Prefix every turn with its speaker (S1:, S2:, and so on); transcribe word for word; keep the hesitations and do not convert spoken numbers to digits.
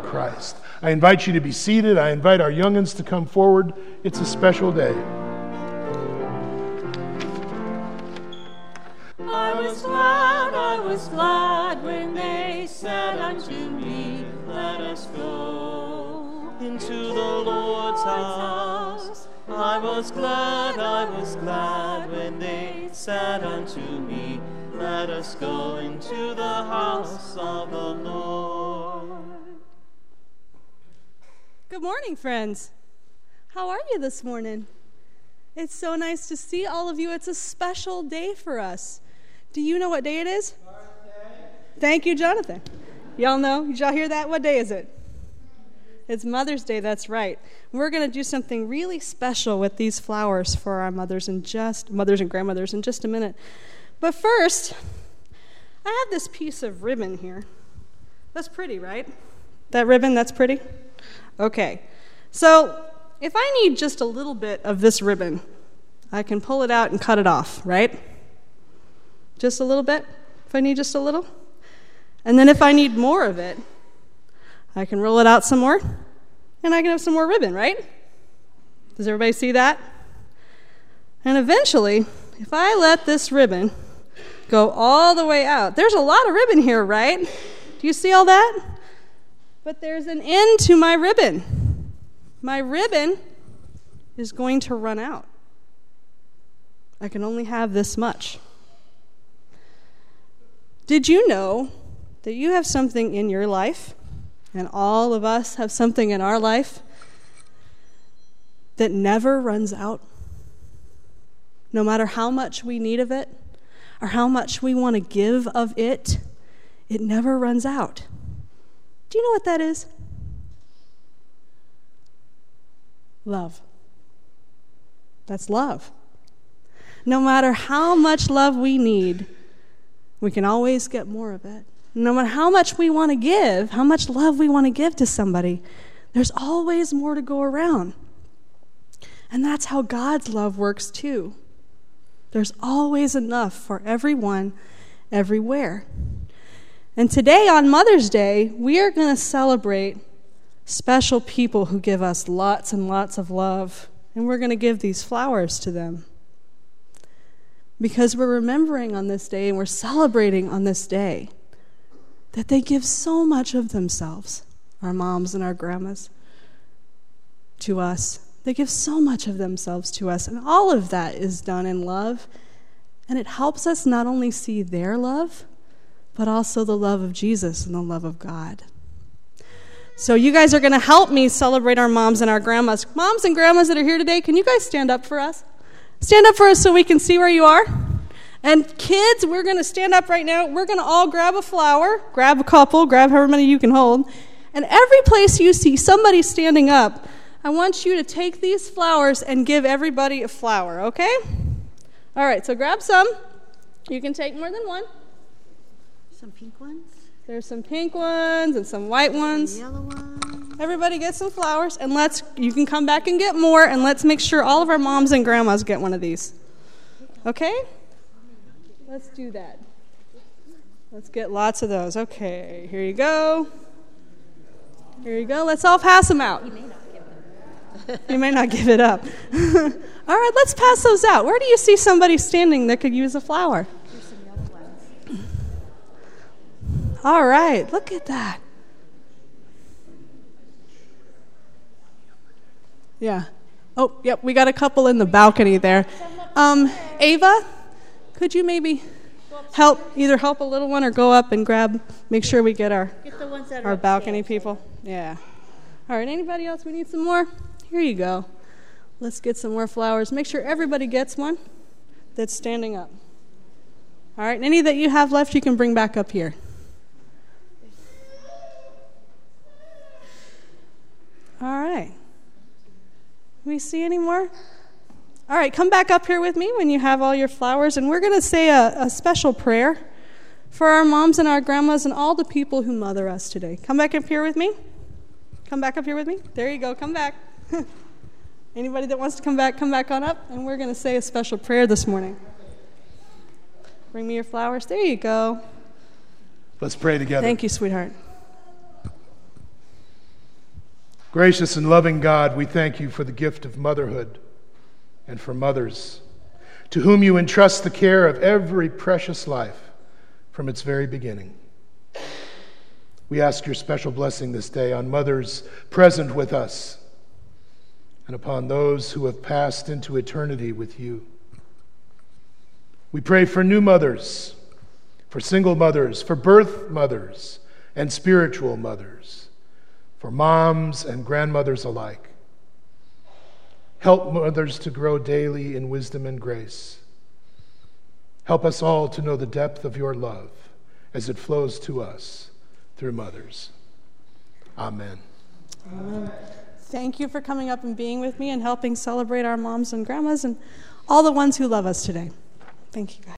S1: Christ. I invite you to be seated. I invite our young'uns to come forward. It's a special day.
S2: I was glad, I was glad when they said unto me, let us go into the Lord's house. I was glad, I was glad when they said unto me, let us go into the house of the Lord.
S3: Good morning, friends. How are you this morning? It's so nice to see all of you. It's a special day for us. Do you know what day it is? Birthday. Thank you, Jonathan. Y'all know? Did y'all hear that? What day is it? It's Mother's Day, that's right. We're going to do something really special with these flowers for our mothers and just mothers and grandmothers in just a minute. But first, I have this piece of ribbon here. That's pretty, right? That ribbon, that's pretty? Okay. So, if I need just a little bit of this ribbon, I can pull it out and cut it off, right? Just a little bit, if I need just a little. And then if I need more of it, I can roll it out some more, and I can have some more ribbon, right? Does everybody see that? And eventually, if I let this ribbon go all the way out, there's a lot of ribbon here, right? Do you see all that? But there's an end to my ribbon. My ribbon is going to run out. I can only have this much. Did you know that you have something in your life, and all of us have something in our life that never runs out? No matter how much we need of it, or how much we want to give of it, it never runs out. Do you know what that is? Love. That's love. No matter how much love we need, we can always get more of it. No matter how much we want to give, how much love we want to give to somebody, there's always more to go around. And that's how God's love works too. There's always enough for everyone, everywhere. And today on Mother's Day, we are going to celebrate special people who give us lots and lots of love. And we're going to give these flowers to them. Because we're remembering on this day and we're celebrating on this day that they give so much of themselves, our moms and our grandmas, to us. They give so much of themselves to us, and all of that is done in love, and it helps us not only see their love, but also the love of Jesus and the love of God. So you guys are going to help me celebrate our moms and our grandmas. Moms and grandmas that are here today, can you guys stand up for us? Stand up for us so we can see where you are. And kids, we're going to stand up right now. We're going to all grab a flower, grab a couple, grab however many you can hold. And every place you see somebody standing up, I want you to take these flowers and give everybody a flower, okay? All right, so grab some. You can take more than one.
S4: Some pink ones.
S3: There's some pink ones and some white ones.
S4: Some yellow ones.
S3: Everybody get some flowers, and let's, you can come back and get more, and let's make sure all of our moms and grandmas get one of these. Okay? Let's do that. Let's get lots of those. Okay, here you go. Here you go. Let's all pass them out.
S4: You may not give it up.
S3: You may not give it up. All right, let's pass those out. Where do you see somebody standing that could use a flower?
S4: Here's some yellow ones.
S3: All right, look at that. Yeah. Oh, yep, we got a couple in the balcony there. Um, Ava, could you maybe help, either help a little one or go up and grab, make sure we get our,
S4: Get the ones that are
S3: our
S4: upstairs,
S3: balcony people? Yeah. All right, anybody else we need some more? Here you go. Let's get some more flowers. Make sure everybody gets one that's standing up. All right, and any that you have left you can bring back up here. All right. We see any more? All right, come back up here with me when you have all your flowers, and we're going to say a, a special prayer for our moms and our grandmas and all the people who mother us today. Come back up here with me. Come back up here with me. There you go. Come back. Anybody that wants to come back, come back on up, and we're going to say a special prayer this morning. Bring me your flowers. There you go.
S1: Let's pray together.
S3: Thank you, sweetheart.
S1: Gracious and loving God, we thank you for the gift of motherhood and for mothers, to whom you entrust the care of every precious life from its very beginning. We ask your special blessing this day on mothers present with us and upon those who have passed into eternity with you. We pray for new mothers, for single mothers, for birth mothers and spiritual mothers, for moms and grandmothers alike. Help mothers to grow daily in wisdom and grace. Help us all to know the depth of your love as it flows to us through mothers. Amen.
S3: Amen. Thank you for coming up and being with me and helping celebrate our moms and grandmas and all the ones who love us today. Thank you, guys.